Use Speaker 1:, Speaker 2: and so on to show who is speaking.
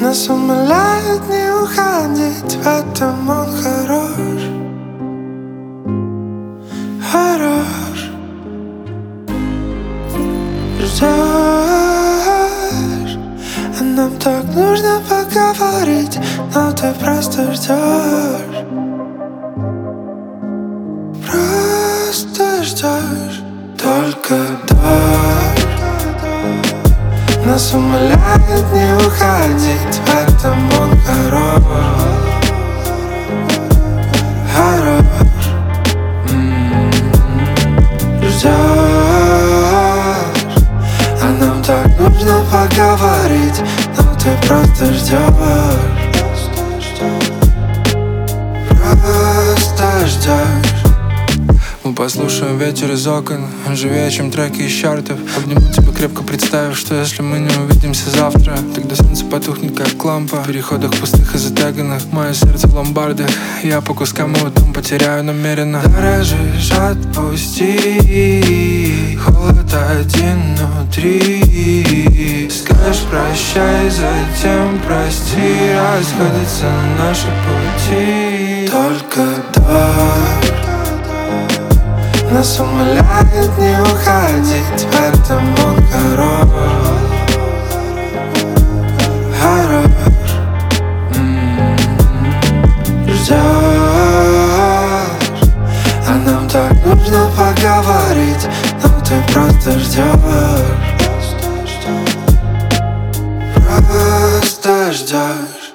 Speaker 1: Нас умоляют не уходить, в этом он хорош. Хорош. Ждешь, а нам так нужно поговорить, но ты просто ждешь. Просто ждешь. Только дождь. Нас умоляют не уходить, в этом он хорош. Хорош. Ждешь, а нам так нужно поговорить, но ты просто ждешь. Просто ждешь.
Speaker 2: Мы послушаем ветер из окон, он живее, чем треки из чартов. Обниму тебя крепко, представив, что если мы не увидимся завтра, тогда солнце потухнет, как лампа. В переходах пустых и затаганных, мое сердце в ломбардах. Я по кускам его дом потеряю намеренно.
Speaker 1: Дорожишь, отпусти, холод один внутри. Скажешь прощай, затем прости, расходятся наши пути. Только дождь. Нас умоляют не уходить, в этом он хорош. Хорош. Ждешь, а нам так нужно поговорить, но ты просто ждешь. Просто ждешь.